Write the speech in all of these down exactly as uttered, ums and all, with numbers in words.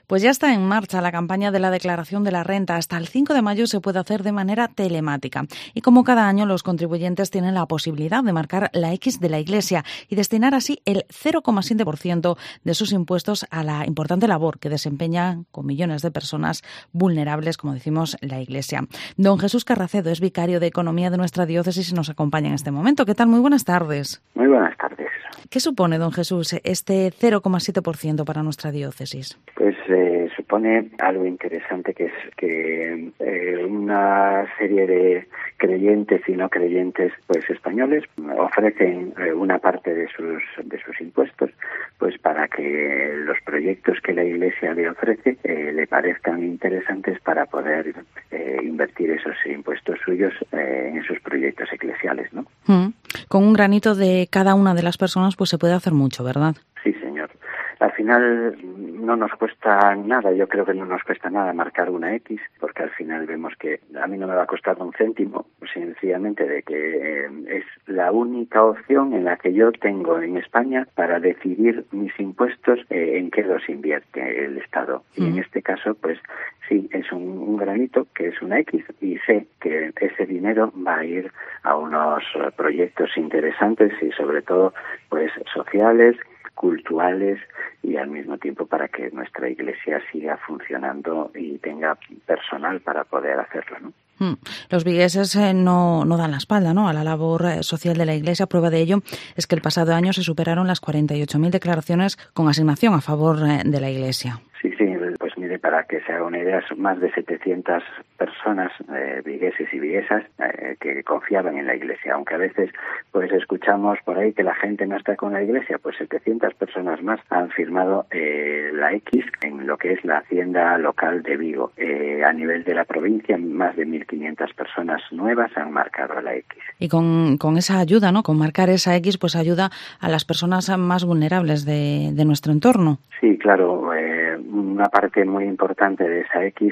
Pues ya está en marcha la campaña de la declaración de la renta. Hasta el cinco de mayo se puede hacer de manera telemática. Y como cada año, los contribuyentes tienen la posibilidad de marcar la X de la Iglesia y destinar así el cero coma siete por ciento de sus impuestos a la importante labor que desempeña con millones de personas vulnerables, como decimos, la Iglesia. Don Jesús Carracedo es vicario de Economía de nuestra diócesis y nos acompaña en este momento. ¿Qué tal? Muy buenas tardes. Muy buenas tardes. ¿Qué supone, don Jesús, este cero coma siete por ciento para nuestra diócesis? Pues eh, supone algo interesante, que es que eh, una serie de creyentes y no creyentes pues españoles ofrecen eh, una parte de sus de sus impuestos pues para que los proyectos que la Iglesia le ofrece eh, le parezcan interesantes para poder eh, invertir esos impuestos suyos eh, en esos proyectos eclesiales, ¿no? Mm. Con un granito de cada una de las personas pues se puede hacer mucho, ¿verdad? Sí, señor. Al final no nos cuesta nada, yo creo que no nos cuesta nada marcar una X, porque al final vemos que a mí no me va a costar un céntimo, sencillamente de que eh, es la única opción en la que yo tengo en España para decidir mis impuestos eh, en qué los invierte el Estado. Mm. Y en este caso, pues sí, es un, un granito que es una X y sé que ese dinero va a ir a unos proyectos interesantes y sobre todo pues sociales, culturales y al mismo tiempo para que nuestra Iglesia siga funcionando y tenga personal para poder hacerlo, ¿no? Mm. Los vigueses eh, no, no dan la espalda, ¿no?, a la labor eh, social de la Iglesia. Prueba de ello es que el pasado año se superaron las cuarenta y ocho mil declaraciones con asignación a favor eh, de la Iglesia. Sí, sí, pues mire, para que se haga una idea, son más de setecientas personas, eh, vigueses y viguesas, eh, que confiaban en la Iglesia, aunque a veces pues escuchamos por ahí que la gente no está con la Iglesia, pues setecientas personas más han firmado eh, la X en lo que es la hacienda local de Vigo. Eh, a nivel de la provincia, más de mil quinientas personas nuevas han marcado la X. Y con, con esa ayuda, ¿no?, con marcar esa X, pues ayuda a las personas más vulnerables de, de nuestro entorno. Sí, claro, eh, una parte muy importante de esa X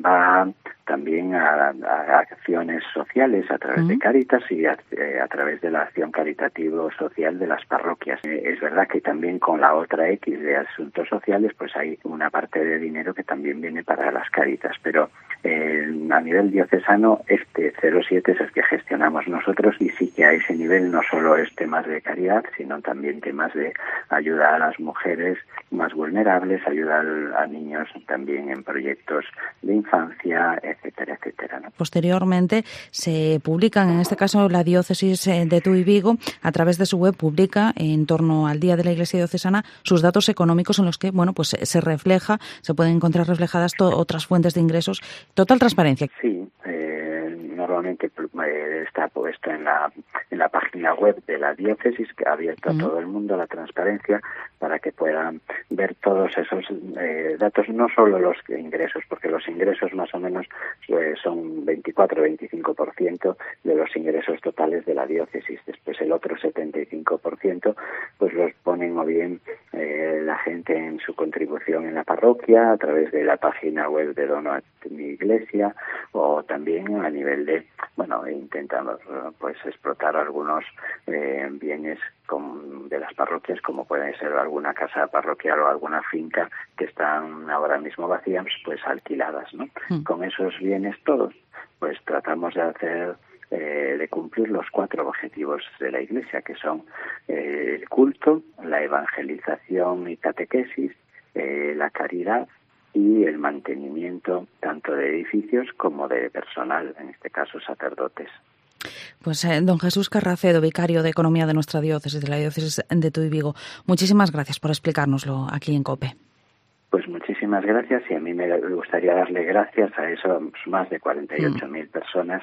va también a, a acciones sociales a través uh-huh. de Cáritas y a, eh, a través de la acción caritativo social de las parroquias. Eh, es verdad que también con la otra X de asuntos sociales pues hay una parte de dinero que también viene para las Cáritas, pero eh, a nivel diocesano este cero coma siete es el que gestionamos nosotros y sí que a ese nivel no solo es temas de caridad, sino también temas de ayuda a las mujeres más vulnerables, ayudar a niños también en proyectos de infancia, etcétera, etcétera, ¿no? Posteriormente se publican, en este caso la diócesis de Tuy Vigo, a través de su web publica en torno al Día de la Iglesia Diocesana sus datos económicos en los que, bueno, pues se refleja, se pueden encontrar reflejadas to- otras fuentes de ingresos. Total transparencia. Sí, eh, normalmente eh, está puesto en la en la página web de la diócesis, que ha abierto uh-huh. a todo el mundo la transparencia para que puedan ver todos esos eh, datos, no solo los ingresos, porque los ingresos más o menos pues, son veinticuatro a veinticinco por ciento de los ingresos totales de la diócesis. Después el otro setenta y cinco por ciento pues los ponen o bien eh, la gente en su contribución en la parroquia, a través de la página web de Dono a mi Iglesia, o también a nivel de, bueno, intentamos pues explotar algunos eh, bienes con, de las parroquias, como pueden ser alguna casa parroquial o alguna finca que están ahora mismo vacías, pues alquiladas, ¿no? Mm. Con esos bienes todos, pues tratamos de hacer eh, de cumplir los cuatro objetivos de la Iglesia, que son eh, el culto, la evangelización y catequesis, eh, la caridad y el mantenimiento tanto de edificios como de personal, en este caso sacerdotes. Pues eh, don Jesús Carracedo, vicario de Economía de nuestra diócesis, de la diócesis de Tuy Vigo, muchísimas gracias por explicárnoslo aquí en COPE. Pues muchísimas gracias, y a mí me gustaría darle gracias a esos más de cuarenta y ocho mil mm. personas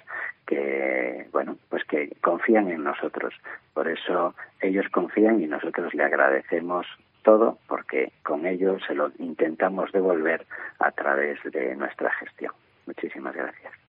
que, bueno, pues que confían en nosotros. Por eso ellos confían y nosotros le agradecemos todo, porque con ello se lo intentamos devolver a través de nuestra gestión. Muchísimas gracias.